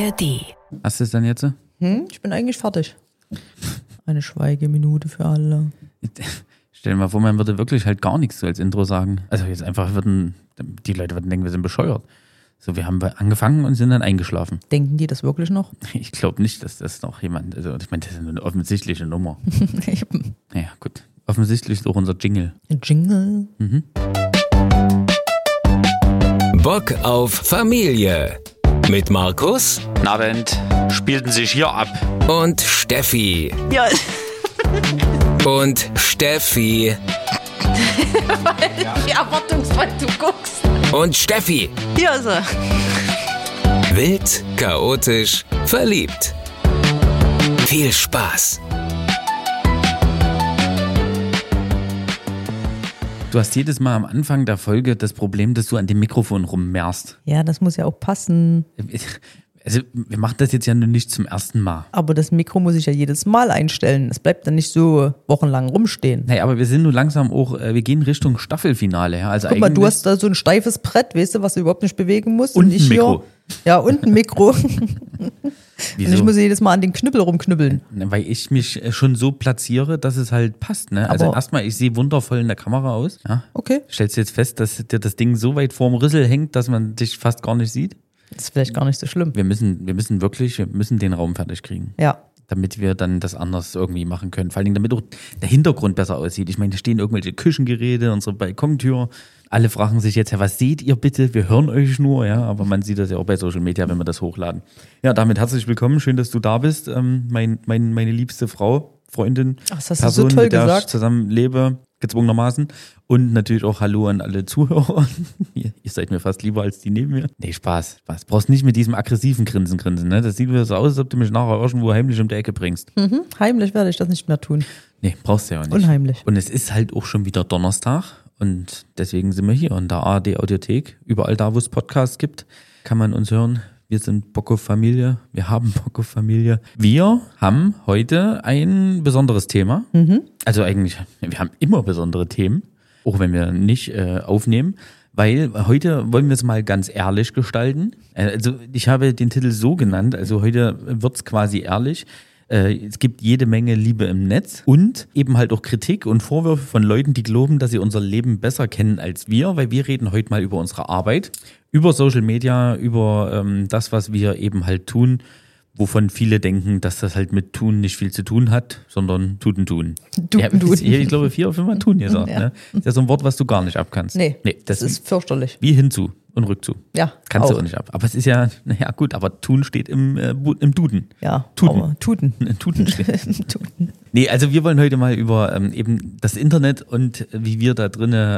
ARD. Hast du es dann jetzt? Ich bin eigentlich fertig. Eine Schweigeminute für alle. Stell dir mal vor, man würde wirklich halt gar nichts so als Intro sagen. Also jetzt einfach die Leute würden denken, wir sind bescheuert. So, wir haben angefangen und sind dann eingeschlafen. Denken die das wirklich noch? Ich glaube nicht, dass das noch jemand, also ich meine, das ist eine offensichtliche Nummer. Naja, gut. Offensichtlich ist auch unser Jingle. Jingle. Bock auf Familie. Mit Markus Guten Abend. Spielten sich hier ab. und Steffi. Ja. Und Steffi. Wie erwartungsvoll du guckst. Und Steffi. Hier ist er. Wild, chaotisch, verliebt. Viel Spaß. Du hast jedes Mal am Anfang der Folge das Problem, dass du an dem Mikrofon rummehrst. Ja, das muss ja auch passen. Also wir machen das jetzt ja nur nicht zum ersten Mal. Aber das Mikro muss ich ja jedes Mal einstellen. Es bleibt dann nicht so wochenlang rumstehen. Naja, aber wir sind nun langsam auch, wir gehen Richtung Staffelfinale. Ja? Also Guck mal, du eigentlich- hast da so ein steifes Brett, weißt du, was du überhaupt nicht bewegen musst. Und ich ein Mikro. Hier, ja, und ein Mikro. Und Wieso? ich muss jedes Mal an den Knüppel rumknüppeln. Weil ich mich schon so platziere, dass es halt passt. Ne? Also Aber- erstmal, ich sehe wundervoll in der Kamera aus. Ja? Okay. Stellst du jetzt fest, dass dir das Ding so weit vorm Rüssel hängt, dass man dich fast gar nicht sieht? Das ist vielleicht gar nicht so schlimm. Wir müssen den Raum fertig kriegen, Ja. damit wir dann das anders irgendwie machen können. Vor allen Dingen, damit auch der Hintergrund besser aussieht. Ich meine, da stehen irgendwelche Küchengeräte, unsere Balkontür. Alle fragen sich jetzt, ja, was seht ihr bitte? Wir hören euch nur, ja, aber man sieht das ja auch bei Social Media, wenn wir das hochladen. Ja, damit herzlich willkommen, schön, dass du da bist. Meine liebste Frau, Freundin, Ach, das hast du so toll mit der gesagt. ich zusammen lebe, gezwungenermaßen. Und natürlich auch Hallo an alle Zuhörer. Ihr seid mir fast lieber als die neben mir. Nee, Spaß. Brauchst nicht mit diesem aggressiven Grinsen, ne? Das sieht wieder so aus, als ob du mich nachher irgendwo heimlich um die Ecke bringst. Heimlich werde ich das nicht mehr tun. Nee, brauchst du ja auch nicht. Unheimlich. Und es ist halt auch schon wieder Donnerstag und deswegen sind wir hier in der ARD Audiothek. Überall da, wo es Podcasts gibt, kann man uns hören. Wir sind Bock auf Familie. Wir haben Bock auf Familie. Wir haben heute ein besonderes Thema. Also eigentlich, wir haben immer besondere Themen, auch wenn wir nicht aufnehmen. Weil heute wollen wir es mal ganz ehrlich gestalten. Also ich habe den Titel so genannt, also heute wird's quasi ehrlich. Es gibt jede Menge Liebe im Netz und eben halt auch Kritik und Vorwürfe von Leuten, die glauben, dass sie unser Leben besser kennen als wir, weil wir reden heute mal über unsere Arbeit, über Social Media, über das, was wir eben halt tun, wovon viele denken, dass das halt mit Tun nicht viel zu tun hat, sondern Tun. Tun. Ich glaube 4 oder 5 Mal Tun gesagt. Ja. Ne? Das ist ja so ein Wort, was du gar nicht abkannst. Nee, das das ist fürchterlich. wie hinzu und rückzu. Ja, Kannst du auch. auch nicht ab. Aber es ist ja, naja gut, aber Tun steht im Duden. Ja, Tuten. aber Tuten. Tuten steht. Tuten. Nee, also wir wollen heute mal über eben das Internet und wie wir da drinnen,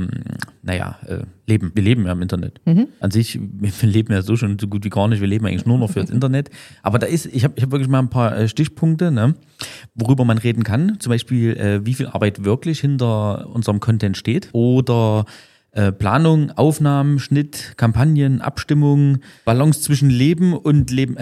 leben. Wir leben ja im Internet. An sich, wir leben ja so schon so gut wie gar nicht. Wir leben eigentlich nur noch für das Internet. Aber ich hab wirklich mal ein paar Stichpunkte, ne, worüber man reden kann. Zum Beispiel, wie viel Arbeit wirklich hinter unserem Content steht oder Planung, Aufnahmen, Schnitt, Kampagnen, Abstimmungen, Balance zwischen Leben und Leben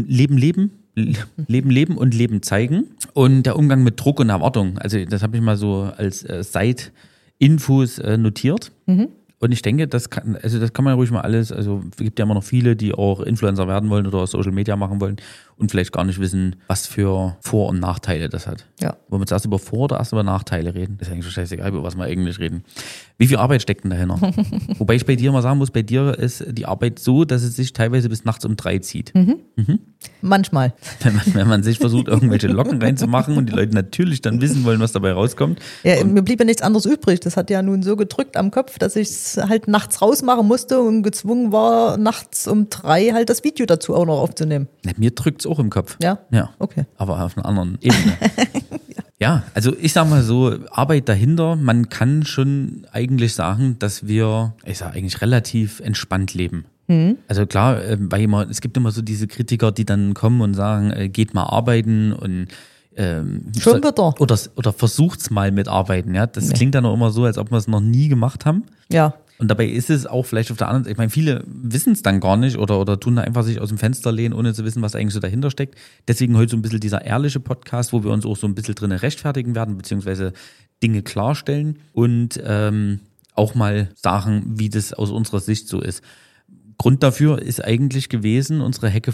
und Leben zeigen und der Umgang mit Druck und Erwartung. Also das habe ich mal so als Side-Infos notiert. Und ich denke, das kann man ruhig mal alles, also es gibt ja immer noch viele, die auch Influencer werden wollen oder Social Media machen wollen und vielleicht gar nicht wissen, was für Vor- und Nachteile das hat. Ja. Wollen wir zuerst über Vor- oder erst über Nachteile reden? Das ist eigentlich schon scheißegal, über was wir eigentlich reden. Wie viel Arbeit steckt denn dahinter? Wobei ich bei dir mal sagen muss, bei dir ist die Arbeit so, dass es sich teilweise bis nachts um 3 zieht. Manchmal. Wenn man sich versucht, irgendwelche Locken reinzumachen und die Leute natürlich dann wissen wollen, was dabei rauskommt. Ja, mir blieb ja nichts anderes übrig. Das hat ja nun so gedrückt am Kopf, dass ich es halt nachts rausmachen musste und gezwungen war, nachts um 3 halt das Video dazu auch noch aufzunehmen. Na, mir drückt's auch im Kopf. Ja? Ja. Okay. Aber auf einer anderen Ebene. Ja, also ich sag mal so, Arbeit dahinter, man kann schon eigentlich sagen, dass wir, eigentlich relativ entspannt leben. Also klar, weil es gibt immer so diese Kritiker, die dann kommen und sagen, geht mal arbeiten und Schon wieder. oder versucht's mal mit Arbeiten, ja. Das klingt dann auch immer so, als ob wir es noch nie gemacht haben. Ja. Und dabei ist es auch vielleicht auf der anderen Seite, ich meine, viele wissen es dann gar nicht oder tun da einfach sich aus dem Fenster lehnen, ohne zu wissen, was eigentlich so dahinter steckt. Deswegen heute so ein bisschen dieser ehrliche Podcast, wo wir uns auch so ein bisschen drin rechtfertigen werden, beziehungsweise Dinge klarstellen und auch mal sagen, wie das aus unserer Sicht so ist. Grund dafür ist eigentlich gewesen, unsere Hecke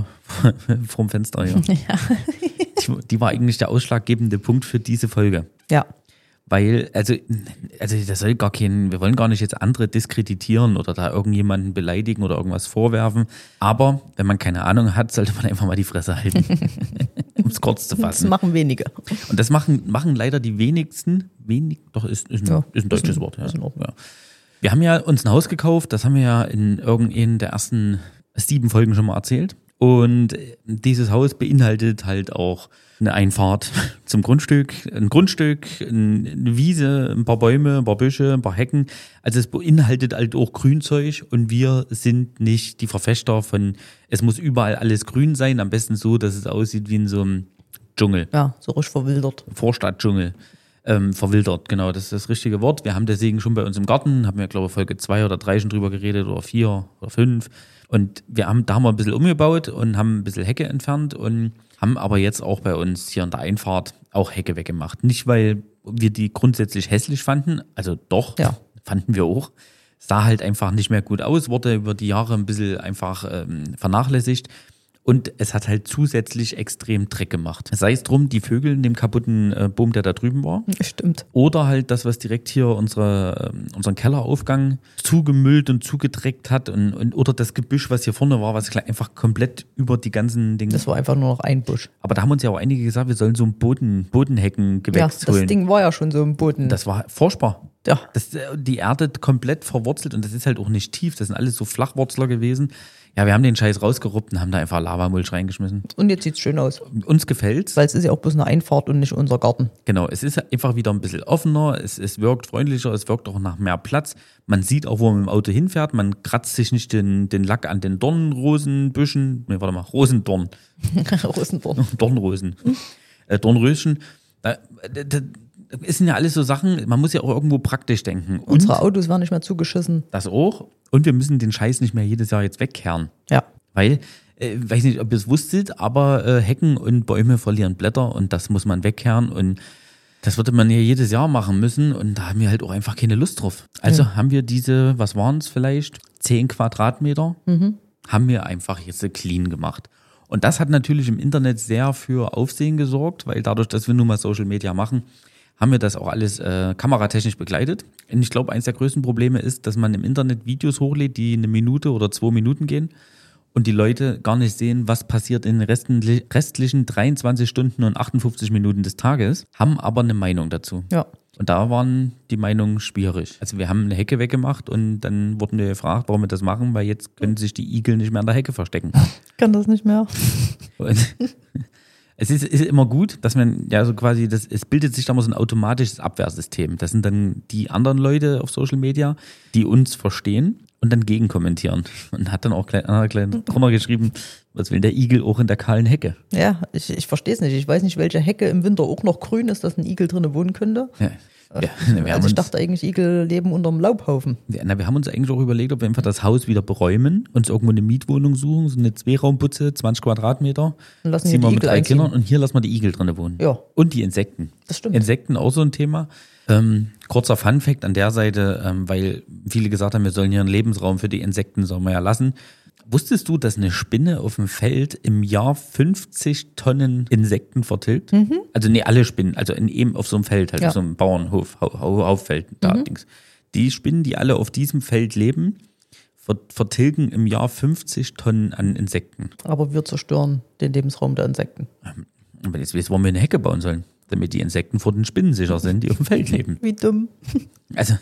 vorm Fenster hier. Ja. Die war eigentlich der ausschlaggebende Punkt für diese Folge. Ja. Weil, also das soll wir wollen gar nicht jetzt andere diskreditieren oder da irgendjemanden beleidigen oder irgendwas vorwerfen. Aber wenn man keine Ahnung hat, sollte man einfach mal die Fresse halten. Um es kurz zu fassen. Das machen wenige. Und das machen leider die wenigsten. Ist ein deutsches Wort. Ja. Ja. Wir haben ja uns ein Haus gekauft, das haben wir ja in irgendeinen der ersten 7 Folgen schon mal erzählt. Und dieses Haus beinhaltet halt auch eine Einfahrt zum Grundstück, eine Wiese, ein paar Bäume, ein paar Büsche, ein paar Hecken. Also es beinhaltet halt auch Grünzeug und wir sind nicht die Verfechter von, es muss überall alles grün sein, am besten so, dass es aussieht wie in so einem Dschungel. Ja, so richtig verwildert. Vorstadtdschungel. Verwildert, genau, das ist das richtige Wort. Wir haben deswegen schon bei uns im Garten, haben wir glaube ich Folge 2 oder 3 schon drüber geredet oder 4 oder 5. Und da haben wir ein bisschen umgebaut und haben ein bisschen Hecke entfernt und haben aber jetzt auch bei uns hier in der Einfahrt auch Hecke weggemacht. Nicht, weil wir die grundsätzlich hässlich fanden, also doch, ja. Fanden wir auch. Sah halt einfach nicht mehr gut aus, wurde über die Jahre ein bisschen einfach vernachlässigt. Und es hat halt zusätzlich extrem Dreck gemacht. Sei es drum, die Vögel in dem kaputten Boom, der da drüben war. Stimmt. Oder halt das, was direkt hier unseren Kelleraufgang zugemüllt und zugedreckt hat. Oder das Gebüsch, was hier vorne war, was einfach komplett über die ganzen Dinge. Das war einfach nur noch ein Busch. Aber da haben uns ja auch einige gesagt, wir sollen so ein Bodenheckengewächs holen. Das Ding war ja schon so im Boden. Das war furchtbar. Ja. Die Erde komplett verwurzelt und das ist halt auch nicht tief. Das sind alles so Flachwurzler gewesen. Ja, wir haben den Scheiß rausgeruppt und haben da einfach Lavamulch reingeschmissen. Und jetzt sieht's schön aus. Uns gefällt's. Weil es ist ja auch bloß eine Einfahrt und nicht unser Garten. Genau, es ist einfach wieder ein bisschen offener, es wirkt freundlicher, es wirkt auch nach mehr Platz. Man sieht auch, wo man mit dem Auto hinfährt, man kratzt sich nicht den Lack an den Dornenrosenbüschen. Rosendorn. Rosendorn. Dornrosen. Dornröschen. Das sind ja alles so Sachen, man muss ja auch irgendwo praktisch denken. Unsere Autos waren nicht mehr zugeschissen. Das auch. Und wir müssen den Scheiß nicht mehr jedes Jahr jetzt wegkehren. Ja. Weil, weiß nicht, ob ihr es wusstet, aber Hecken und Bäume verlieren Blätter und das muss man wegkehren und das würde man ja jedes Jahr machen müssen und da haben wir halt auch einfach keine Lust drauf. Also haben wir diese, was waren es vielleicht, 10 Quadratmeter, haben wir einfach jetzt clean gemacht. Und das hat natürlich im Internet sehr für Aufsehen gesorgt, weil dadurch, dass wir nun mal Social Media machen, haben wir das auch alles kameratechnisch begleitet. Und ich glaube, eines der größten Probleme ist, dass man im Internet Videos hochlädt, die 1 Minute oder 2 Minuten gehen und die Leute gar nicht sehen, was passiert in den restlichen 23 Stunden und 58 Minuten des Tages, haben aber eine Meinung dazu. Ja. Und da waren die Meinungen schwierig. Also wir haben eine Hecke weggemacht und dann wurden wir gefragt, warum wir das machen, weil jetzt können sich die Igel nicht mehr an der Hecke verstecken. Kann das nicht mehr. Und es ist immer gut, dass man ja so quasi, es bildet sich da mal so ein automatisches Abwehrsystem. Das sind dann die anderen Leute auf Social Media, die uns verstehen und dann gegenkommentieren. Und hat dann auch klein drunter geschrieben, was will der Igel auch in der kahlen Hecke? Ja, ich verstehe es nicht. Ich weiß nicht, welche Hecke im Winter auch noch grün ist, dass ein Igel drinnen wohnen könnte. Ja. Also ich dachte eigentlich, Igel leben unterm Laubhaufen. Wir haben uns eigentlich auch überlegt, ob wir einfach das Haus wieder beräumen, uns irgendwo eine Mietwohnung suchen, so eine 2-Raumputze, 20 Quadratmeter. Und lassen ziehen wir wir die mit Igel 3 Kindern und hier lassen wir die Igel drin wohnen. Ja. Und die Insekten. Das stimmt. Insekten auch so ein Thema. Kurzer Funfact an der Seite, weil viele gesagt haben, wir sollen hier einen Lebensraum für die Insekten, sollen wir ja lassen. Wusstest du, dass eine Spinne auf dem Feld im Jahr 50 Tonnen Insekten vertilgt? Also alle Spinnen, also eben auf so einem Feld, halt auf so einem Bauernhof, Hauffeld, Dings. Die Spinnen, die alle auf diesem Feld leben, vertilgen im Jahr 50 Tonnen an Insekten. Aber wir zerstören den Lebensraum der Insekten. Aber jetzt wollen wir eine Hecke bauen sollen, damit die Insekten vor den Spinnen sicher sind, die auf dem Feld leben. Wie dumm. Also,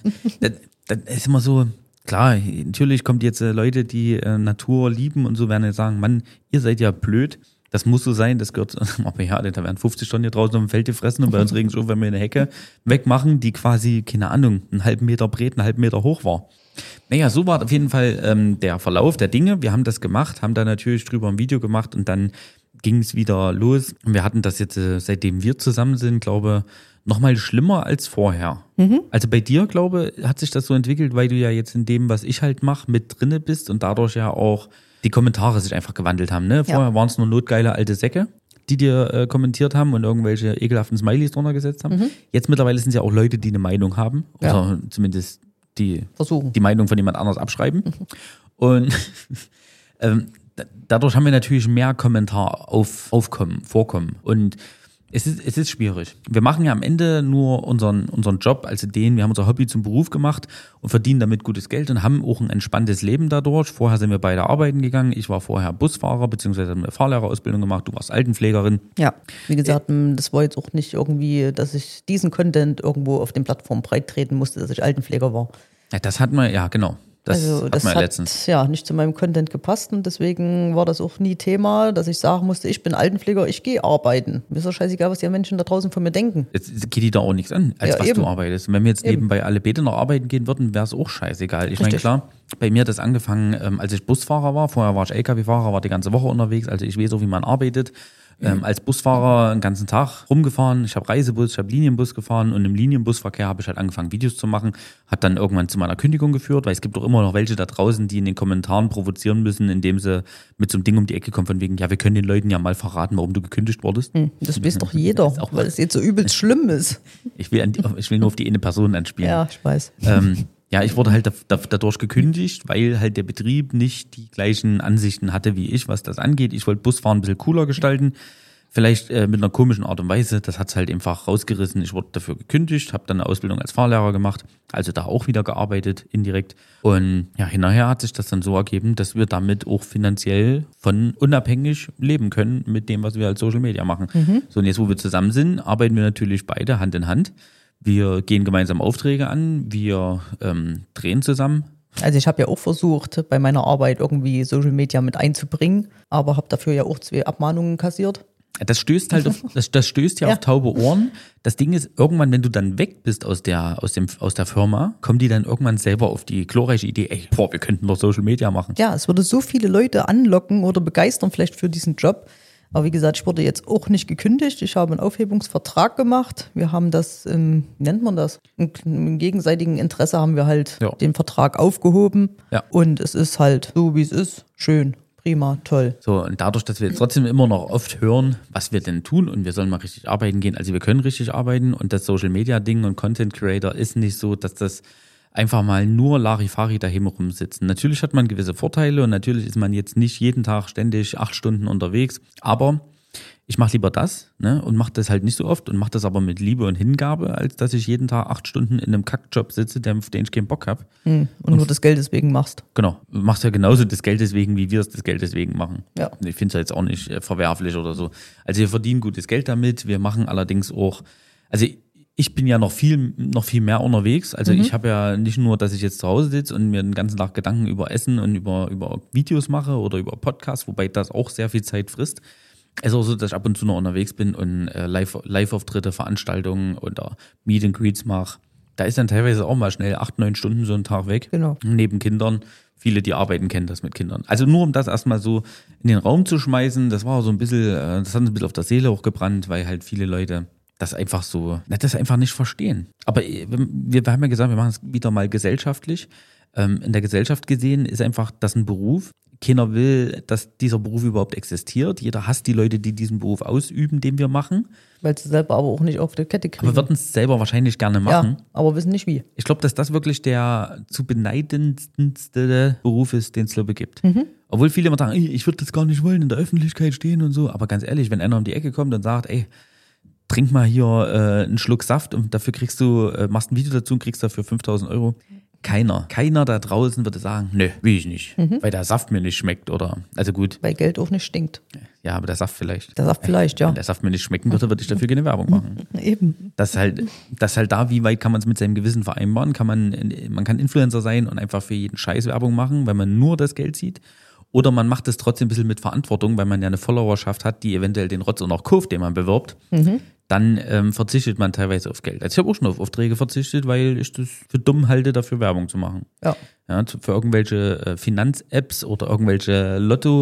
das ist immer so. Klar, natürlich kommt jetzt Leute, die Natur lieben und so werden jetzt sagen, Mann, ihr seid ja blöd, das muss so sein, das gehört, aber ja, da werden 50 Tonnen hier draußen auf dem Feld gefressen und bei uns regen es auf, wenn wir eine Hecke wegmachen, die quasi, keine Ahnung, 1,5 Meter breit, 1,5 Meter hoch war. Naja, so war auf jeden Fall der Verlauf der Dinge. Wir haben das gemacht, haben da natürlich drüber ein Video gemacht und dann ging es wieder los. Und wir hatten das jetzt, seitdem wir zusammen sind, glaube nochmal schlimmer als vorher. Also bei dir, glaube hat sich das so entwickelt, weil du ja jetzt in dem, was ich halt mache, mit drinne bist und dadurch ja auch die Kommentare sich einfach gewandelt haben. Ne? Vorher waren es nur notgeile alte Säcke, die dir kommentiert haben und irgendwelche ekelhaften Smileys drunter gesetzt haben. Jetzt mittlerweile sind es ja auch Leute, die eine Meinung haben oder zumindest die Meinung von jemand anders abschreiben. Und dadurch haben wir natürlich mehr Kommentar vorkommen. Und es ist schwierig. Wir machen ja am Ende nur unseren Job, also wir haben unser Hobby zum Beruf gemacht und verdienen damit gutes Geld und haben auch ein entspanntes Leben dadurch. Vorher sind wir beide arbeiten gegangen. Ich war vorher Busfahrer, beziehungsweise habe eine Fahrlehrerausbildung gemacht. Du warst Altenpflegerin. Ja, wie gesagt, das war jetzt auch nicht irgendwie, dass ich diesen Content irgendwo auf den Plattformen breit treten musste, dass ich Altenpfleger war. Ja, das hatten wir, ja genau. Das hat letztens nicht zu meinem Content gepasst und deswegen war das auch nie Thema, dass ich sagen musste, ich bin Altenpfleger, ich gehe arbeiten. Mir ist doch scheißegal, was die Menschen da draußen von mir denken. Jetzt geht die da auch nichts an, als was eben. du arbeitest. Und wenn wir jetzt nebenbei alle beide noch arbeiten gehen würden, wäre es auch scheißegal. Ich meine, klar, bei mir hat das angefangen, als ich Busfahrer war. Vorher war ich LKW-Fahrer, war die ganze Woche unterwegs. Also ich weiß auch, wie man arbeitet. Als Busfahrer den ganzen Tag rumgefahren. Ich habe Reisebus, ich habe Linienbus gefahren und im Linienbusverkehr habe ich halt angefangen, Videos zu machen. Hat dann irgendwann zu meiner Kündigung geführt, weil es gibt doch immer noch welche da draußen, die in den Kommentaren provozieren müssen, indem sie mit so einem Ding um die Ecke kommen von wegen, ja, wir können den Leuten ja mal verraten, warum du gekündigt wurdest. Das weiß doch jeder, weil es jetzt so übelst schlimm ist. Ich will nur auf die eine Person anspielen. Ja, ich weiß. Ja, ich wurde halt dadurch gekündigt, weil halt der Betrieb nicht die gleichen Ansichten hatte wie ich, was das angeht. Ich wollte Busfahren ein bisschen cooler gestalten, vielleicht mit einer komischen Art und Weise. Das hat's halt einfach rausgerissen. Ich wurde dafür gekündigt, habe dann eine Ausbildung als Fahrlehrer gemacht, also da auch wieder gearbeitet, indirekt. Und ja, hinterher hat sich das dann so ergeben, dass wir damit auch finanziell von unabhängig leben können mit dem, was wir als Social Media machen. So, und jetzt, wo wir zusammen sind, arbeiten wir natürlich beide Hand in Hand. Wir gehen gemeinsam Aufträge an, wir drehen zusammen. Also ich habe ja auch versucht, bei meiner Arbeit irgendwie Social Media mit einzubringen, aber habe dafür ja auch 2 Abmahnungen kassiert. Das stößt halt das stößt ja auf taube Ohren. Das Ding ist, irgendwann, wenn du dann weg bist aus der Firma, kommen die dann irgendwann selber auf die glorreiche Idee, wir könnten doch Social Media machen. Ja, es würde so viele Leute anlocken oder begeistern vielleicht für diesen Job. Aber wie gesagt, ich wurde jetzt auch nicht gekündigt. Ich habe einen Aufhebungsvertrag gemacht. Wir haben das, wie nennt man das? Im gegenseitigen Interesse haben wir halt den Vertrag aufgehoben. Ja. Und es ist halt so, wie es ist. Schön, prima, toll. So, und dadurch, dass wir jetzt trotzdem immer noch oft hören, was wir denn tun und wir sollen mal richtig arbeiten gehen. Also wir können richtig arbeiten und das Social-Media-Ding und Content Creator ist nicht so, dass das einfach mal nur Larifari daheim rumsitzen. Natürlich hat man gewisse Vorteile und natürlich ist man jetzt nicht jeden Tag ständig 8 Stunden unterwegs, aber ich mache lieber das, ne, und mache das halt nicht so oft und mache das aber mit Liebe und Hingabe, als dass ich jeden Tag 8 Stunden in einem Kackjob sitze, auf den ich keinen Bock habe. Und nur das Geld deswegen machst. Genau, du machst ja genauso das Geld deswegen, wie wir es das Geld deswegen machen. Ja. Ich finde es ja jetzt auch nicht verwerflich oder so. Also wir verdienen gutes Geld damit, wir machen allerdings auch, also ich bin ja noch viel mehr unterwegs. Also ich habe ja nicht nur, dass ich jetzt zu Hause sitze und mir den ganzen Tag Gedanken über Essen und über Videos mache oder über Podcasts, wobei das auch sehr viel Zeit frisst. Es ist auch so, dass ich ab und zu noch unterwegs bin und Live-Auftritte, Veranstaltungen oder Meet and Greets mache. Da ist dann teilweise auch mal schnell 8-9 Stunden so ein Tag weg. Genau. Neben Kindern. Viele, die arbeiten, kennen das mit Kindern. Also nur um das erstmal so in den Raum zu schmeißen, das war so ein bisschen, das hat ein bisschen auf der Seele hochgebrannt, weil halt viele Leute das einfach nicht verstehen. Aber wir haben ja gesagt, wir machen es wieder mal gesellschaftlich. In der Gesellschaft gesehen ist einfach das ein Beruf. Keiner will, dass dieser Beruf überhaupt existiert. Jeder hasst die Leute, die diesen Beruf ausüben, den wir machen. Weil sie selber aber auch nicht auf die Kette kriegen. Aber würden es selber wahrscheinlich gerne machen. Ja, aber wissen nicht wie. Ich glaube, dass das wirklich der zu beneidendste Beruf ist, den es glaube ich gibt. Obwohl viele immer sagen, ich würde das gar nicht wollen, in der Öffentlichkeit stehen und so. Aber ganz ehrlich, wenn einer um die Ecke kommt und sagt, trink mal hier einen Schluck Saft und dafür machst ein Video dazu und kriegst dafür 5.000 €. Keiner da draußen würde sagen, nö, will ich nicht, weil der Saft mir nicht schmeckt oder, also gut. Weil Geld auch nicht stinkt. Ja, aber der Saft vielleicht. Der Saft vielleicht, ja. Wenn der Saft mir nicht schmecken würde, würde ich dafür keine Werbung machen. Eben. Das halt da, wie weit kann man es mit seinem Gewissen vereinbaren? Man kann Influencer sein und einfach für jeden Scheiß Werbung machen, weil man nur das Geld sieht. Oder man macht es trotzdem ein bisschen mit Verantwortung, weil man ja eine Followerschaft hat, die eventuell den Rotz auch noch kauft, den man bewirbt. Dann verzichtet man teilweise auf Geld. Also ich habe auch schon auf Aufträge verzichtet, weil ich das für dumm halte, dafür Werbung zu machen. Ja, für irgendwelche Finanz-Apps oder irgendwelche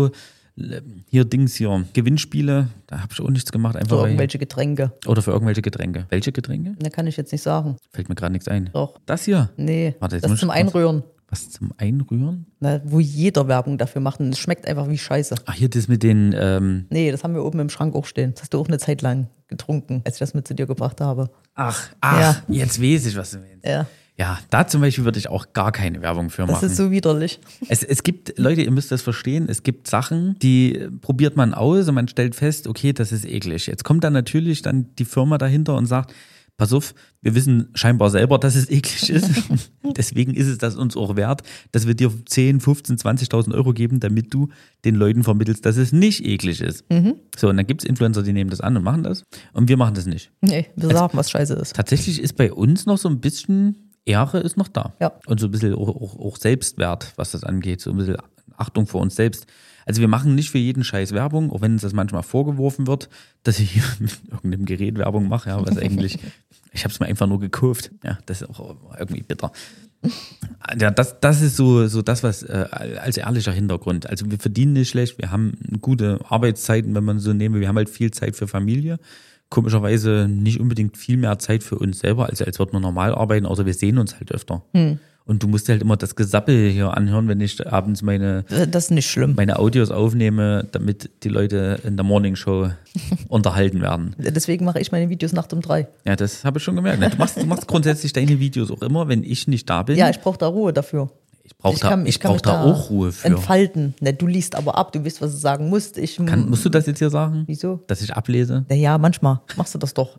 Gewinnspiele, da habe ich auch nichts gemacht. Einfach für irgendwelche Getränke. Oder für irgendwelche Getränke. Welche Getränke? Da kann ich jetzt nicht sagen. Fällt mir gerade nichts ein. Doch. Das hier? Nee, warte, das zum Einrühren. Was zum Einrühren? Na, wo jeder Werbung dafür macht und es schmeckt einfach wie Scheiße. Ach, hier das mit den... Nee, das haben wir oben im Schrank auch stehen. Das hast du auch eine Zeit lang getrunken, als ich das mit zu dir gebracht habe. Ach, ja. Jetzt weiß ich, was du meinst. Ja. Ja, da zum Beispiel würde ich auch gar keine Werbung für machen. Das ist so widerlich. Es gibt, Leute, ihr müsst das verstehen, es gibt Sachen, die probiert man aus und man stellt fest, okay, das ist eklig. Jetzt kommt dann natürlich dann die Firma dahinter und sagt, pass auf, wir wissen scheinbar selber, dass es eklig ist. Deswegen ist es das uns auch wert, dass wir dir 10, 15, 20.000 Euro geben, damit du den Leuten vermittelst, dass es nicht eklig ist. So, und dann gibt es Influencer, die nehmen das an und machen das. Und wir machen das nicht. Nee, wir sagen, was scheiße ist. Tatsächlich ist bei uns noch so ein bisschen Ehre ist noch da. Ja. Und so ein bisschen auch Selbstwert, was das angeht. So ein bisschen Achtung vor uns selbst. Also wir machen nicht für jeden Scheiß Werbung, auch wenn uns das manchmal vorgeworfen wird, dass ich hier mit irgendeinem Gerät Werbung mache, ja, was eigentlich, ich habe es mir einfach nur gekauft. Ja, das ist auch irgendwie bitter. Ja, das ist so das, was als ehrlicher Hintergrund. Also wir verdienen nicht schlecht, wir haben gute Arbeitszeiten, wenn man so nehmen. Wir haben halt viel Zeit für Familie. Komischerweise nicht unbedingt viel mehr Zeit für uns selber, als würden wir normal arbeiten, außer wir sehen uns halt öfter. Und du musst halt immer das Gesappel hier anhören, wenn ich abends das ist nicht schlimm. meine Audios aufnehme, damit die Leute in der Morningshow unterhalten werden. Deswegen mache ich meine Videos nachts um 3. Ja, das habe ich schon gemerkt. Du machst grundsätzlich deine Videos auch immer, wenn ich nicht da bin. Ja, ich brauche da Ruhe dafür. Ich brauche da auch Ruhe für. Entfalten. Ne, du liest aber ab, du weißt, was du sagen musst. Musst du das jetzt hier sagen? Wieso? Dass ich ablese? Ja, manchmal machst du das doch.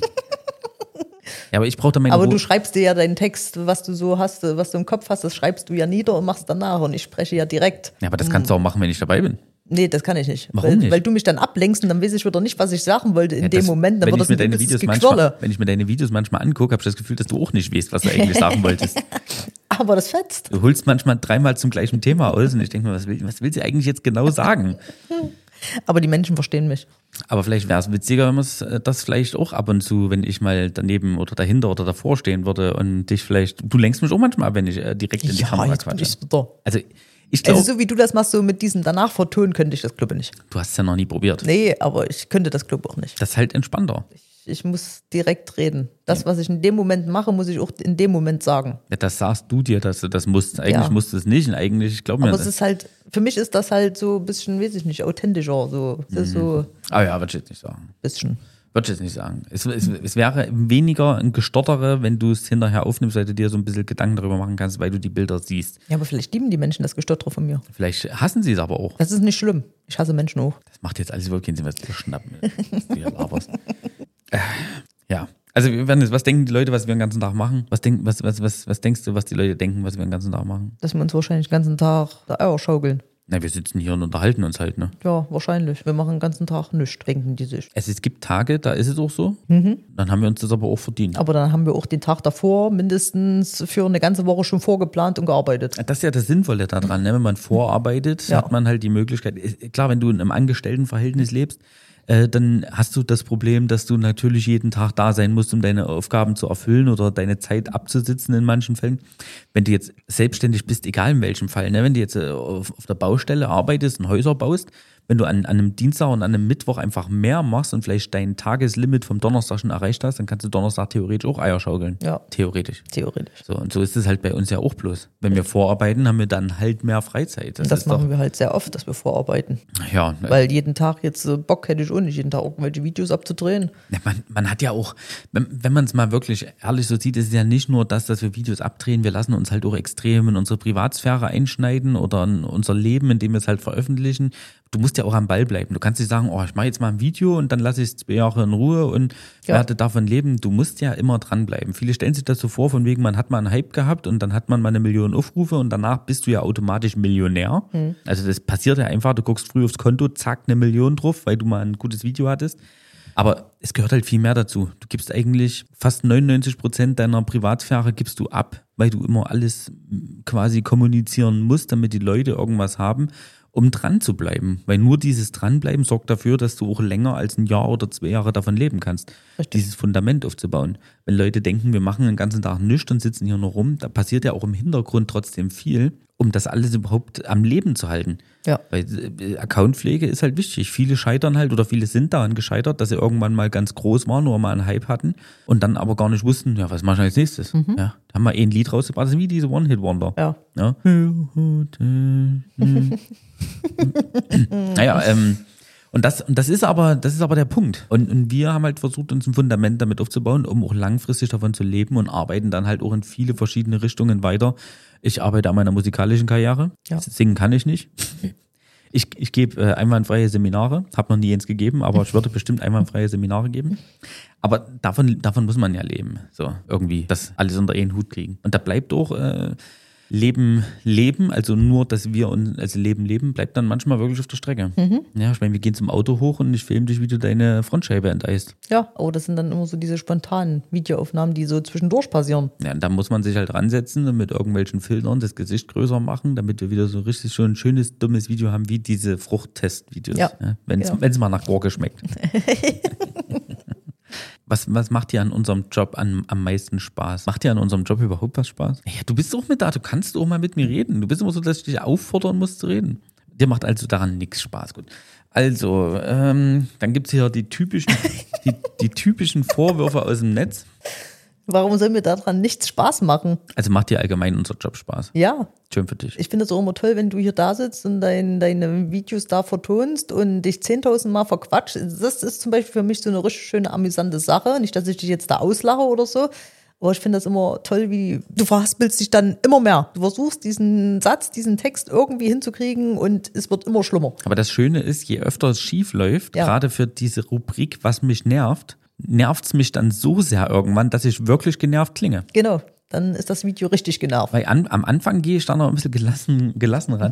Ja, aber ich brauche da meine Aber Ruhe. du schreibst dir ja deinen Text, was du so hast, was du im Kopf hast, das schreibst du ja nieder und machst danach und ich spreche ja direkt. Ja, aber das kannst du auch machen, wenn ich dabei bin. Nee, das kann ich nicht. Warum nicht? Weil du mich dann ablenkst und dann weiß ich wieder nicht, was ich sagen wollte in dem Moment. Dann wird das ein gewisses Gequirle. Wenn ich mir deine Videos manchmal angucke, habe ich das Gefühl, dass du auch nicht weißt, was du eigentlich sagen wolltest. Aber das fetzt. Du holst manchmal 3-mal zum gleichen Thema aus und ich denke mir, was will sie eigentlich jetzt genau sagen? Aber die Menschen verstehen mich. Aber vielleicht wäre es witziger, wenn man das vielleicht auch ab und zu, wenn ich mal daneben oder dahinter oder davor stehen würde und dich vielleicht, du lenkst mich auch manchmal ab, wenn ich direkt in die Kamera jetzt bin quatsche. ich's wieder. Also ich glaube, Also so wie du das machst, so mit diesem danach vertonen, könnte ich das glaube ich nicht. du hast es ja noch nie probiert. Nee, aber ich könnte das glaube ich auch nicht. Das ist halt entspannter. Ich muss direkt reden. Das, was ich in dem Moment mache, muss ich auch in dem Moment sagen. Ja, das sagst du dir, dass du das musst. Eigentlich musst du es nicht und eigentlich, ich glaube mir Aber das. es ist halt, für mich ist das halt so ein bisschen, weiß ich nicht, authentischer. So. Das ist so Ah ja, würde ich jetzt nicht sagen. ein bisschen. Würde ich jetzt nicht sagen. Es wäre weniger ein Gestottere, wenn du es hinterher aufnimmst, weil du dir so ein bisschen Gedanken darüber machen kannst, weil du die Bilder siehst. Ja, aber vielleicht lieben die Menschen das Gestottere von mir. Vielleicht hassen sie es aber auch. Das ist nicht schlimm. Ich hasse Menschen auch. Das macht jetzt alles überhaupt keinen Sinn, was du schnappen, was du hier laberst. Ja. Also wir werden jetzt, was denken die Leute, was wir den ganzen Tag machen? Was denkst du, was die Leute denken, was wir den ganzen Tag machen? Dass wir uns wahrscheinlich den ganzen Tag da Eier schaukeln. Na, wir sitzen hier und unterhalten uns halt, ne? Ja, wahrscheinlich. Wir machen den ganzen Tag nichts, denken die sich. Es gibt Tage, da ist es auch so. Dann haben wir uns das aber auch verdient. Aber dann haben wir auch den Tag davor mindestens für eine ganze Woche schon vorgeplant und gearbeitet. Das ist ja das Sinnvolle daran, ne? Wenn man vorarbeitet, hat man halt die Möglichkeit, klar, wenn du in einem Angestelltenverhältnis lebst, dann hast du das Problem, dass du natürlich jeden Tag da sein musst, um deine Aufgaben zu erfüllen oder deine Zeit abzusitzen in manchen Fällen. Wenn du jetzt selbstständig bist, egal in welchem Fall, ne? Wenn du jetzt auf der Baustelle arbeitest und Häuser baust, wenn du an einem Dienstag und an einem Mittwoch einfach mehr machst und vielleicht dein Tageslimit vom Donnerstag schon erreicht hast, dann kannst du Donnerstag theoretisch auch Eier schaukeln. Ja. Theoretisch. Theoretisch. So, und so ist es halt bei uns ja auch bloß. Wenn wir vorarbeiten, haben wir dann halt mehr Freizeit. Das machen wir halt sehr oft, dass wir vorarbeiten. Ja, Weil jeden Tag jetzt Bock hätte ich auch nicht, jeden Tag irgendwelche Videos abzudrehen. man hat ja auch, wenn man es mal wirklich ehrlich so sieht, ist es ja nicht nur das, dass wir Videos abdrehen, wir lassen uns halt auch extrem in unsere Privatsphäre einschneiden oder in unser Leben, indem wir es halt veröffentlichen. Du musst ja auch am Ball bleiben. Du kannst nicht sagen, ich mache jetzt mal ein Video und dann lasse ich es 2 Jahre in Ruhe und werde davon leben. Du musst ja immer dranbleiben. Viele stellen sich das so vor, von wegen, man hat mal einen Hype gehabt und dann hat man mal 1 Million Aufrufe und danach bist du ja automatisch Millionär. Also das passiert ja einfach, du guckst früh aufs Konto, zack, 1 Million drauf, weil du mal ein gutes Video hattest. Aber es gehört halt viel mehr dazu. Du gibst eigentlich fast 99% deiner Privatsphäre gibst du ab, weil du immer alles quasi kommunizieren musst, damit die Leute irgendwas haben, um dran zu bleiben. Weil nur dieses Dranbleiben sorgt dafür, dass du auch länger als 1 Jahr oder 2 Jahre davon leben kannst. Richtig. Dieses Fundament aufzubauen. Wenn Leute denken, wir machen den ganzen Tag nichts und sitzen hier nur rum, da passiert ja auch im Hintergrund trotzdem viel, um das alles überhaupt am Leben zu halten. Ja. Weil Accountpflege ist halt wichtig. Viele scheitern halt oder viele sind daran gescheitert, dass sie irgendwann mal ganz groß waren oder mal einen Hype hatten und dann aber gar nicht wussten, ja, was mache ich als nächstes? Ja, da haben wir ein Lied rausgebracht, das ist wie diese One-Hit-Wonder. Ja. Naja, Und das ist aber der Punkt. Und wir haben halt versucht, uns ein Fundament damit aufzubauen, um auch langfristig davon zu leben und arbeiten dann halt auch in viele verschiedene Richtungen weiter. Ich arbeite an meiner musikalischen Karriere. Ja. Singen kann ich nicht. Ich gebe einwandfreie Seminare, habe noch nie eins gegeben, aber ich würde bestimmt einwandfreie Seminare geben. Aber davon muss man ja leben, so irgendwie, das alles unter einen Hut kriegen. Und da bleibt auch Leben, also nur, dass wir uns als Leben, bleibt dann manchmal wirklich auf der Strecke. Ja, ich meine, wir gehen zum Auto hoch und ich filme dich, wie du deine Frontscheibe enteist. Ja, aber das sind dann immer so diese spontanen Videoaufnahmen, die so zwischendurch passieren. Ja, und da muss man sich halt ransetzen und mit irgendwelchen Filtern das Gesicht größer machen, damit wir wieder so richtig so ein schönes, dummes Video haben, wie diese Fruchttest-Videos. Ja. Wenn es mal nach Gurke schmeckt. Was macht dir an unserem Job am meisten Spaß? Macht dir an unserem Job überhaupt was Spaß? Ja, du bist auch mit da, du kannst auch mal mit mir reden. Du bist immer so, dass ich dich auffordern muss zu reden. Dir macht also daran nichts Spaß. Gut. Also, dann gibt's hier die typischen Vorwürfe aus dem Netz. Warum soll mir daran nichts Spaß machen? Also macht dir allgemein unser Job Spaß? Ja. Schön für dich. Ich finde es auch immer toll, wenn du hier da sitzt und deine Videos da vertonst und dich 10.000 Mal verquatscht. Das ist zum Beispiel für mich so eine richtig schöne, amüsante Sache. Nicht, dass ich dich jetzt da auslache oder so. Aber ich finde das immer toll, wie du verhaspelst dich dann immer mehr. Du versuchst diesen Satz, diesen Text irgendwie hinzukriegen und es wird immer schlimmer. Aber das Schöne ist, je öfter es schief läuft, gerade für diese Rubrik, was mich nervt es mich dann so sehr irgendwann, dass ich wirklich genervt klinge. Genau, dann ist das Video richtig genervt. Weil am Anfang gehe ich da noch ein bisschen gelassen ran.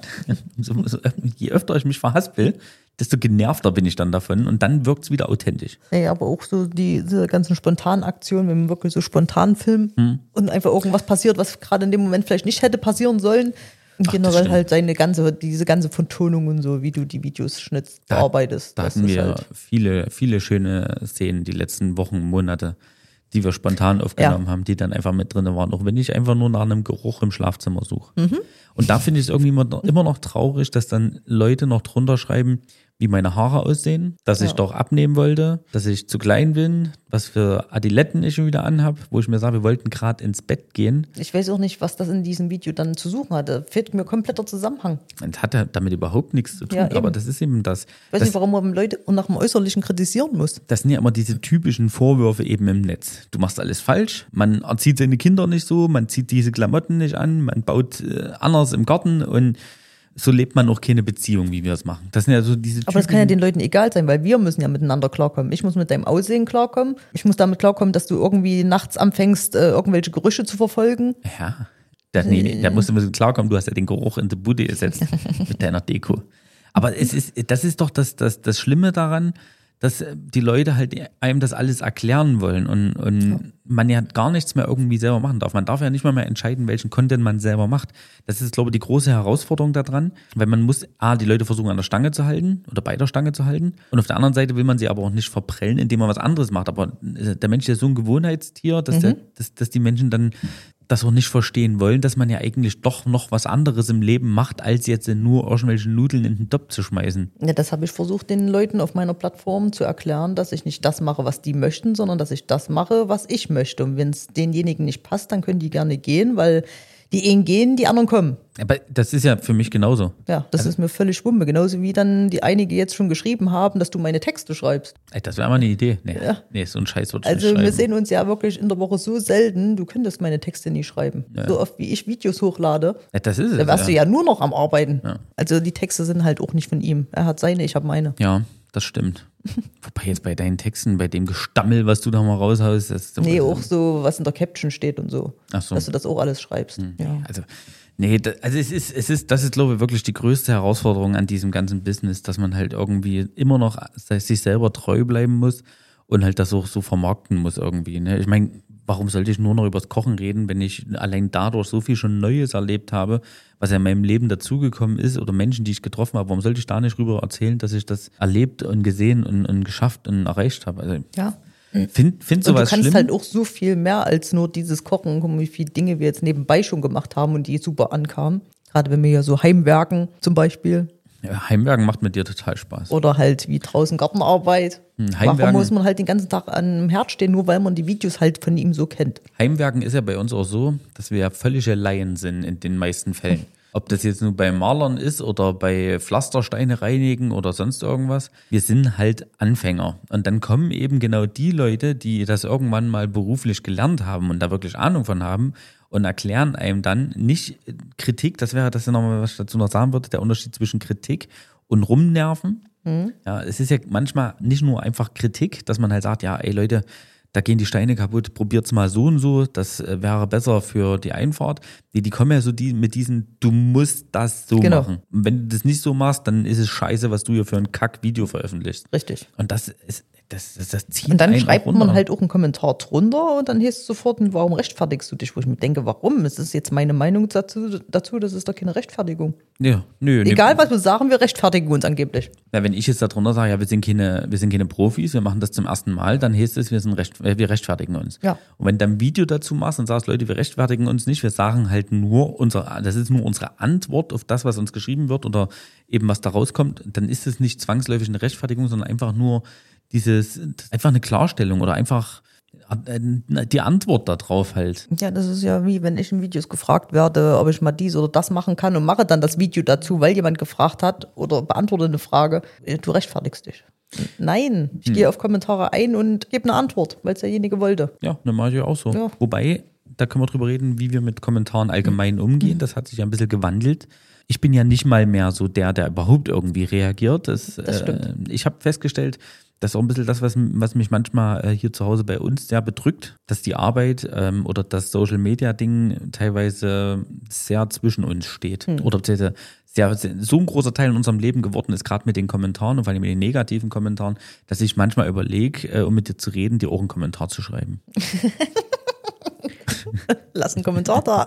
Je öfter ich mich verhaspel, desto genervter bin ich dann davon und dann wirkt es wieder authentisch. Ja, aber auch so diese ganzen spontanen Aktionen, wenn man wirklich so spontan filmt und einfach irgendwas passiert, was gerade in dem Moment vielleicht nicht hätte passieren sollen. Und generell halt diese ganze Vertonung und so, wie du die Videos schnitzt, bearbeitest. Da hatten wir halt viele schöne Szenen die letzten Wochen, Monate, die wir spontan aufgenommen haben, die dann einfach mit drin waren, auch wenn ich einfach nur nach einem Geruch im Schlafzimmer suche. Und da finde ich es irgendwie immer noch traurig, dass dann Leute noch drunter schreiben, wie meine Haare aussehen, dass ich doch abnehmen wollte, dass ich zu klein bin, was für Adiletten ich schon wieder anhab, wo ich mir sage, wir wollten gerade ins Bett gehen. Ich weiß auch nicht, was das in diesem Video dann zu suchen hat. Da fehlt mir kompletter Zusammenhang. Und hat ja damit überhaupt nichts zu tun, aber das ist eben das. Ich weiß nicht, warum man Leute nach dem Äußerlichen kritisieren muss. Das sind ja immer diese typischen Vorwürfe eben im Netz. Du machst alles falsch, man erzieht seine Kinder nicht so, man zieht diese Klamotten nicht an, man baut anders im Garten und so lebt man auch keine Beziehung, wie wir es machen. Das sind ja so diese Aber das kann ja den Leuten egal sein, weil wir müssen ja miteinander klarkommen. Ich muss mit deinem Aussehen klarkommen. Ich muss damit klarkommen, dass du irgendwie nachts anfängst, irgendwelche Gerüche zu verfolgen. Ja, da musst du ein bisschen klarkommen. Du hast ja den Geruch in die Bude gesetzt mit deiner Deko. Aber das ist doch das Schlimme daran, dass die Leute halt einem das alles erklären wollen und man ja gar nichts mehr irgendwie selber machen darf. Man darf ja nicht mal mehr entscheiden, welchen Content man selber macht. Das ist, glaube ich, die große Herausforderung daran, weil man muss die Leute versuchen an der Stange zu halten oder bei der Stange zu halten und auf der anderen Seite will man sie aber auch nicht verprellen, indem man was anderes macht. Aber der Mensch ist so ein Gewohnheitstier, dass die Menschen dann das auch nicht verstehen wollen, dass man ja eigentlich doch noch was anderes im Leben macht, als jetzt nur irgendwelche Nudeln in den Topf zu schmeißen. Ja, das habe ich versucht, den Leuten auf meiner Plattform zu erklären, dass ich nicht das mache, was die möchten, sondern dass ich das mache, was ich möchte. Und wenn es denjenigen nicht passt, dann können die gerne gehen, weil die einen gehen, die anderen kommen. Aber das ist ja für mich genauso. Ja, das ist mir völlig Wumpe. Genauso wie dann die einige jetzt schon geschrieben haben, dass du meine Texte schreibst. Das wäre mal eine Idee. Nee, so ein Scheiß wird ich nicht schreiben. Wir sehen uns ja wirklich in der Woche so selten, du könntest meine Texte nie schreiben. Ja. So oft wie ich Videos hochlade, das ist es, da wärst du ja nur noch am Arbeiten. Ja. Also die Texte sind halt auch nicht von ihm. Er hat seine, ich habe meine. Ja, das stimmt. Wobei jetzt bei deinen Texten, bei dem Gestammel, was du da mal raushaust, das ist auch so, was in der Caption steht und so. Ach so. Dass du das auch alles schreibst. Ja. Das ist, glaube ich, wirklich die größte Herausforderung an diesem ganzen Business, dass man halt irgendwie immer noch sich selber treu bleiben muss und halt das auch so vermarkten muss irgendwie. Ne? Ich meine, warum sollte ich nur noch über das Kochen reden, wenn ich allein dadurch so viel schon Neues erlebt habe, was ja in meinem Leben dazugekommen ist oder Menschen, die ich getroffen habe. Warum sollte ich da nicht drüber erzählen, dass ich das erlebt und gesehen und geschafft und erreicht habe? Also, ja. Find sowas schlimm. Du kannst halt auch so viel mehr als nur dieses Kochen. Guck mal, wie viele Dinge wir jetzt nebenbei schon gemacht haben und die super ankamen. Gerade wenn wir ja so Heimwerken zum Beispiel. Ja, Heimwerken macht mit dir total Spaß. Oder halt wie draußen Gartenarbeit. Warum muss man halt den ganzen Tag am Herd stehen, nur weil man die Videos halt von ihm so kennt? Heimwerken ist ja bei uns auch so, dass wir ja völlige Laien sind in den meisten Fällen. Ob das jetzt nur bei Malern ist oder bei Pflastersteine reinigen oder sonst irgendwas. Wir sind halt Anfänger. Und dann kommen eben genau die Leute, die das irgendwann mal beruflich gelernt haben und da wirklich Ahnung von haben und erklären einem dann nicht Kritik, das wäre das nochmal, was ich dazu noch sagen würde, der Unterschied zwischen Kritik und Rumnerven. Ja, es ist ja manchmal nicht nur einfach Kritik, dass man halt sagt, ja, ey Leute, da gehen die Steine kaputt, probiert's mal so und so, das wäre besser für die Einfahrt. Die kommen ja so mit diesen, du musst das so machen. Und wenn du das nicht so machst, dann ist es scheiße, was du hier für ein Kack-Video veröffentlichst. Richtig. Und das zieht Und dann einen schreibt auch runter. man halt auch einen Kommentar drunter und dann heißt es sofort, warum rechtfertigst du dich? Wo ich mir denke, warum? Es ist jetzt meine Meinung dazu, das ist doch keine Rechtfertigung. Ja, nö. Egal, was wir sagen, wir rechtfertigen uns angeblich. Ja, wenn ich jetzt da drunter sage, ja, wir sind keine Profis, wir machen das zum ersten Mal, dann heißt es, wir rechtfertigen uns. Ja. Und wenn du ein Video dazu machst und sagst, Leute, wir rechtfertigen uns nicht, wir sagen halt nur das ist nur unsere Antwort auf das, was uns geschrieben wird oder eben was da rauskommt, dann ist es nicht zwangsläufig eine Rechtfertigung, sondern einfach nur einfach eine Klarstellung oder einfach die Antwort darauf halt. Ja, das ist ja wie, wenn ich in Videos gefragt werde, ob ich mal dies oder das machen kann und mache dann das Video dazu, weil jemand gefragt hat oder beantworte eine Frage. Du rechtfertigst dich. Nein, ich gehe auf Kommentare ein und gebe eine Antwort, weil es derjenige wollte. Ja, dann mache ich auch so. Ja. Wobei, da können wir drüber reden, wie wir mit Kommentaren allgemein umgehen. Das hat sich ja ein bisschen gewandelt. Ich bin ja nicht mal mehr so der überhaupt irgendwie reagiert. Das stimmt. Ich habe festgestellt, das ist auch ein bisschen das, was mich manchmal hier zu Hause bei uns sehr bedrückt, dass die Arbeit oder das Social-Media-Ding teilweise sehr zwischen uns steht. Oder so ein großer Teil in unserem Leben geworden ist, gerade mit den Kommentaren und vor allem mit den negativen Kommentaren, dass ich manchmal überlege, um mit dir zu reden, dir auch einen Kommentar zu schreiben. Lass einen Kommentar da.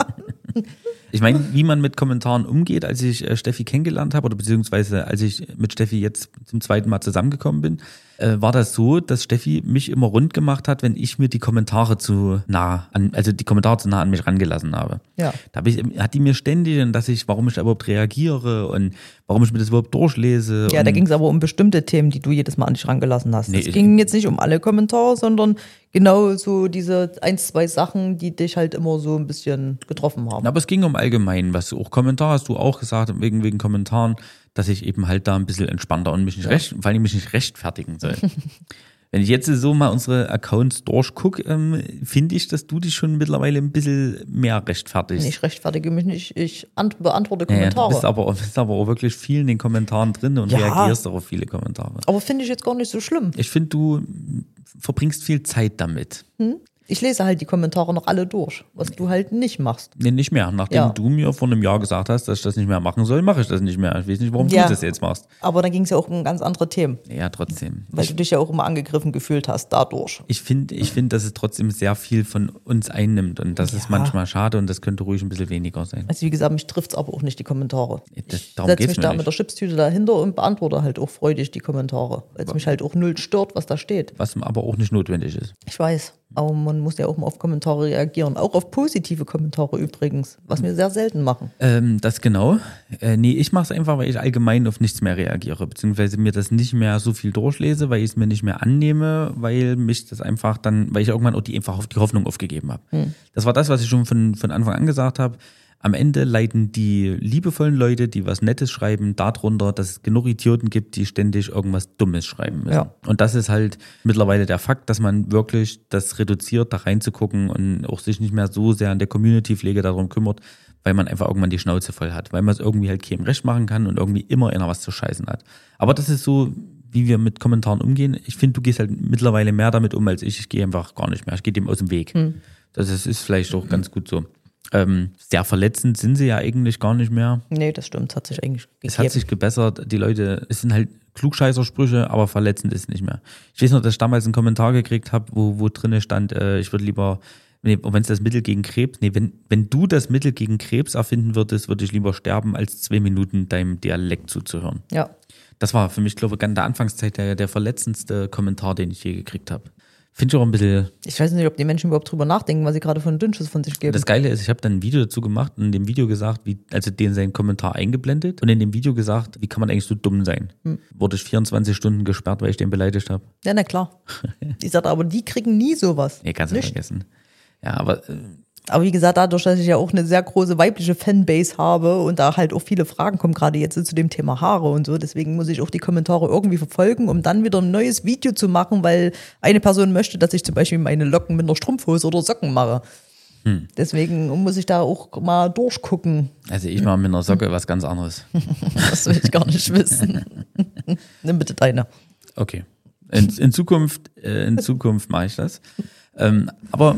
Ich meine, wie man mit Kommentaren umgeht, als ich Steffi kennengelernt habe oder beziehungsweise als ich mit Steffi jetzt zum zweiten Mal zusammengekommen bin, war das so, dass Steffi mich immer rund gemacht hat, wenn ich mir die Kommentare zu nah an mich rangelassen habe. Ja. Da hat die mir ständig, warum ich da überhaupt reagiere und warum ich mir das überhaupt durchlese. Ja, da ging es aber um bestimmte Themen, die du jedes Mal an dich rangelassen hast. Es ging jetzt nicht um alle Kommentare, sondern genau so diese 1, 2 Sachen, die dich halt immer so ein bisschen getroffen haben. Aber es ging um allgemein, was auch Kommentar hast du auch gesagt, wegen Kommentaren, dass ich eben halt da ein bisschen entspannter und vor allem mich nicht rechtfertigen soll. Wenn ich jetzt so mal unsere Accounts durchgucke, finde ich, dass du dich schon mittlerweile ein bisschen mehr rechtfertigst. Ich rechtfertige mich nicht, ich beantworte Kommentare. Ja, du bist aber auch wirklich viel in den Kommentaren drin und reagierst auch auf viele Kommentare. Aber finde ich jetzt gar nicht so schlimm. Ich finde, du verbringst viel Zeit damit. Ich lese halt die Kommentare noch alle durch, was du halt nicht machst. Nee, nicht mehr. Nachdem du mir vor einem Jahr gesagt hast, dass ich das nicht mehr machen soll, mache ich das nicht mehr. Ich weiß nicht, warum du das jetzt machst. Aber dann ging es ja auch um ganz andere Themen. Ja, trotzdem. Weil du dich ja auch immer angegriffen gefühlt hast dadurch. Ich finde, dass es trotzdem sehr viel von uns einnimmt und das ist manchmal schade und das könnte ruhig ein bisschen weniger sein. Also wie gesagt, mich trifft es aber auch nicht, die Kommentare. Ich setze mich da mit der Chipstüte dahinter und beantworte halt auch freudig die Kommentare. Weil es mich halt auch null stört, was da steht. Was aber auch nicht notwendig ist. Ich weiß, aber man muss ja auch mal auf Kommentare reagieren. Auch auf positive Kommentare übrigens, was wir sehr selten machen. Das genau. Nee, ich mache es einfach, weil ich allgemein auf nichts mehr reagiere, beziehungsweise mir das nicht mehr so viel durchlese, weil ich es mir nicht mehr annehme, weil mich das einfach dann, weil ich irgendwann auch die Hoffnung aufgegeben habe. Das war das, was ich schon von Anfang an gesagt habe. Am Ende leiden die liebevollen Leute, die was Nettes schreiben, darunter, dass es genug Idioten gibt, die ständig irgendwas Dummes schreiben müssen. Ja. Und das ist halt mittlerweile der Fakt, dass man wirklich das reduziert, da reinzugucken und auch sich nicht mehr so sehr an der Community-Pflege darum kümmert, weil man einfach irgendwann die Schnauze voll hat, weil man es irgendwie halt keinem recht machen kann und irgendwie immer einer was zu scheißen hat. Aber das ist so, wie wir mit Kommentaren umgehen. Ich finde, du gehst halt mittlerweile mehr damit um als ich. Ich gehe einfach gar nicht mehr. Ich gehe dem aus dem Weg. Das ist vielleicht auch ganz gut so. Sehr verletzend sind sie ja eigentlich gar nicht mehr. Nee, das stimmt, hat sich eigentlich gegeben. Es hat sich gebessert, die Leute, es sind halt Klugscheißersprüche, aber verletzend ist es nicht mehr. Ich weiß noch, dass ich damals einen Kommentar gekriegt habe, wo drin stand, ich würde lieber, wenn es das Mittel gegen Krebs, wenn du das Mittel gegen Krebs erfinden würdest, würde ich lieber sterben, als 2 Minuten deinem Dialekt zuzuhören. Ja. Das war für mich, glaube ich, in der Anfangszeit der verletzendste Kommentar, den ich je gekriegt habe. Finde ich auch ein bisschen. Ich weiß nicht, ob die Menschen überhaupt drüber nachdenken, was sie gerade von Dünnschiss von sich geben. Das Geile ist, ich habe dann ein Video dazu gemacht und in dem Video gesagt, den seinen Kommentar eingeblendet und in dem Video gesagt, wie kann man eigentlich so dumm sein? Wurde ich 24 Stunden gesperrt, weil ich den beleidigt habe. Ja, na klar. Ich sagte, aber die kriegen nie sowas. Nee, kannst du vergessen. Ja, aber Aber wie gesagt, dadurch, dass ich ja auch eine sehr große weibliche Fanbase habe und da halt auch viele Fragen kommen, gerade jetzt zu dem Thema Haare und so, deswegen muss ich auch die Kommentare irgendwie verfolgen, um dann wieder ein neues Video zu machen, weil eine Person möchte, dass ich zum Beispiel meine Locken mit einer Strumpfhose oder Socken mache. Deswegen muss ich da auch mal durchgucken. Also ich mache mit einer Socke was ganz anderes. Das will ich gar nicht wissen. Nimm bitte deine. Okay. In Zukunft mache ich das. Aber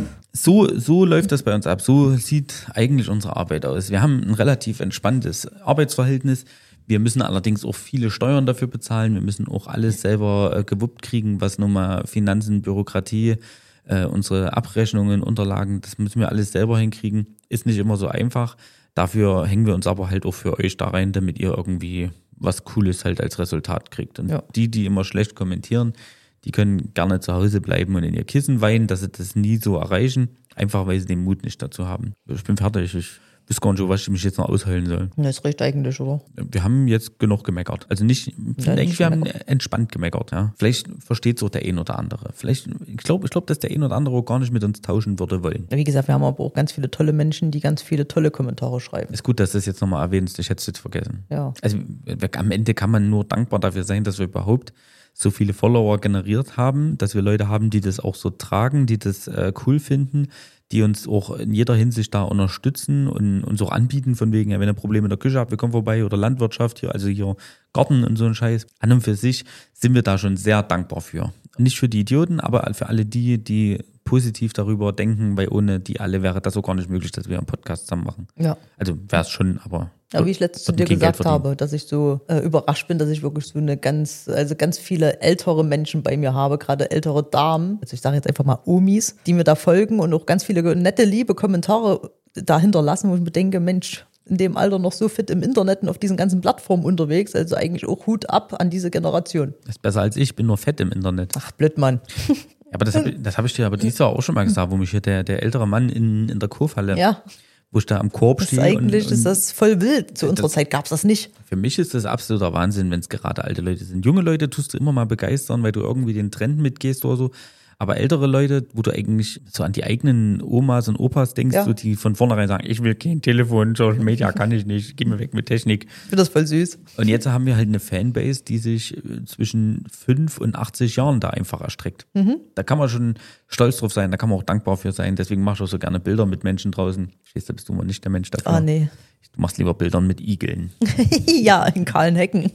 so läuft das bei uns ab. So sieht eigentlich unsere Arbeit aus. Wir haben ein relativ entspanntes Arbeitsverhältnis. Wir müssen allerdings auch viele Steuern dafür bezahlen. Wir müssen auch alles selber gewuppt kriegen, was nun mal Finanzen, Bürokratie, unsere Abrechnungen, Unterlagen, das müssen wir alles selber hinkriegen. Ist nicht immer so einfach. Dafür hängen wir uns aber halt auch für euch da rein, damit ihr irgendwie was Cooles halt als Resultat kriegt. Und die immer schlecht kommentieren, die können gerne zu Hause bleiben und in ihr Kissen weinen, dass sie das nie so erreichen, einfach weil sie den Mut nicht dazu haben. Ich bin fertig, ich weiß gar nicht, was ich mich jetzt noch ausheulen soll. Das reicht eigentlich, oder? Wir haben jetzt genug gemeckert. Also nicht, wir haben entspannt gemeckert, ja. Vielleicht versteht es auch der ein oder andere. Vielleicht, ich glaube, dass der ein oder andere auch gar nicht mit uns tauschen würde wollen. Wie gesagt, wir haben aber auch ganz viele tolle Menschen, die ganz viele tolle Kommentare schreiben. Ist gut, dass du das jetzt nochmal erwähnst. Ich hätte es jetzt vergessen. Ja. Also am Ende kann man nur dankbar dafür sein, dass wir überhaupt so viele Follower generiert haben, dass wir Leute haben, die das auch so tragen, die das cool finden, die uns auch in jeder Hinsicht da unterstützen und uns auch anbieten, von wegen, ja, wenn ihr Probleme in der Küche habt, wir kommen vorbei, oder Landwirtschaft hier, also hier Garten und so ein Scheiß. An und für sich sind wir da schon sehr dankbar für. Nicht für die Idioten, aber für alle die positiv darüber denken, weil ohne die alle wäre das auch gar nicht möglich, dass wir einen Podcast zusammen machen. Ja. Also wäre es schon, aber... Ja, wie ich letztens zu dir gesagt habe, dass ich so überrascht bin, dass ich wirklich so ganz viele ältere Menschen bei mir habe, gerade ältere Damen, also ich sage jetzt einfach mal Omis, die mir da folgen und auch ganz viele nette, liebe Kommentare da hinterlassen, wo ich mir denke, Mensch, in dem Alter noch so fit im Internet und auf diesen ganzen Plattformen unterwegs, also eigentlich auch Hut ab an diese Generation. Das ist besser als ich bin nur fett im Internet. Ach, Blödmann. Ja, aber das hab ich dir aber dieses Jahr auch schon mal gesagt, wo mich hier der ältere Mann in der Kurhalle... Ja. Wo ich da am Korb stehe. Eigentlich ist das voll wild. Zu unserer Zeit gab es das nicht. Für mich ist das absoluter Wahnsinn, wenn es gerade alte Leute sind. Junge Leute tust du immer mal begeistern, weil du irgendwie den Trend mitgehst oder so. Aber ältere Leute, wo du eigentlich so an die eigenen Omas und Opas denkst, so die von vornherein sagen, ich will kein Telefon, Social Media kann ich nicht, geh mir weg mit Technik. Ich finde das voll süß. Und jetzt haben wir halt eine Fanbase, die sich zwischen 5 und 80 Jahren da einfach erstreckt. Da kann man schon stolz drauf sein, da kann man auch dankbar für sein. Deswegen mache ich auch so gerne Bilder mit Menschen draußen. Stehst du, bist du mal nicht der Mensch dafür. Ah, nee. Du machst lieber Bilder mit Igeln. Ja, in kahlen Hecken.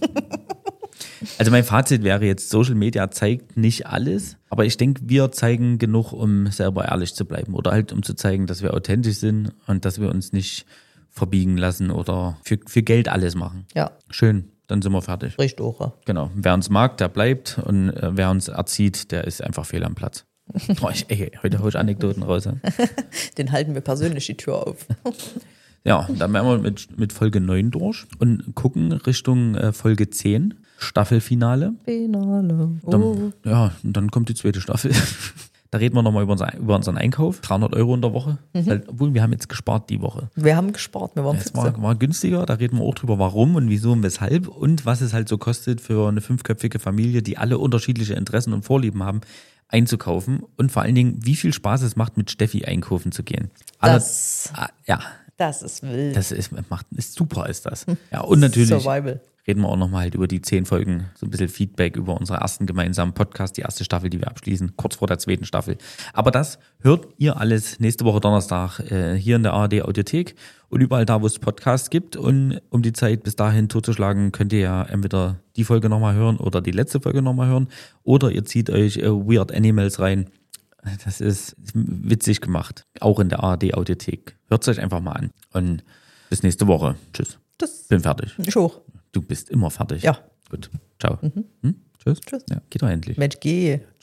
Also mein Fazit wäre jetzt, Social Media zeigt nicht alles, aber ich denke, wir zeigen genug, um selber ehrlich zu bleiben oder halt um zu zeigen, dass wir authentisch sind und dass wir uns nicht verbiegen lassen oder für Geld alles machen. Ja. Schön, dann sind wir fertig. Riecht auch. Genau, wer uns mag, der bleibt und wer uns erzieht, der ist einfach fehl am Platz. Oh, heute hau ich Anekdoten raus. Ja. Den halten wir persönlich die Tür auf. Ja, dann wären wir mit Folge 9 durch und gucken Richtung Folge 10. Staffelfinale. Finale. Dann, ja, und dann kommt die zweite Staffel. Da reden wir nochmal über unseren Einkauf. 300 € in der Woche. Obwohl, wir haben jetzt gespart die Woche. Wir haben gespart, wir waren Es war günstiger, da reden wir auch drüber, warum und wieso und weshalb und was es halt so kostet für eine 5-köpfige Familie, die alle unterschiedliche Interessen und Vorlieben haben, einzukaufen und vor allen Dingen, wie viel Spaß es macht, mit Steffi einkaufen zu gehen. Das ist wild. Das ist super, ist das. Ja, und natürlich Survival. reden wir auch nochmal halt über die 10 Folgen, so ein bisschen Feedback über unseren ersten gemeinsamen Podcast, die erste Staffel, die wir abschließen, kurz vor der zweiten Staffel. Aber das hört ihr alles nächste Woche Donnerstag hier in der ARD Audiothek und überall da, wo es Podcasts gibt. Und um die Zeit bis dahin totzuschlagen, könnt ihr ja entweder die Folge nochmal hören oder die letzte Folge nochmal hören oder ihr zieht euch Weird Animals rein. Das ist witzig gemacht, auch in der ARD Audiothek. Hört es euch einfach mal an und bis nächste Woche. Tschüss. Bin fertig. Ich hoch. Du bist immer fertig. Ja. Gut. Ciao. Tschüss. Tschüss. Ja, geht doch endlich. Mensch, geh.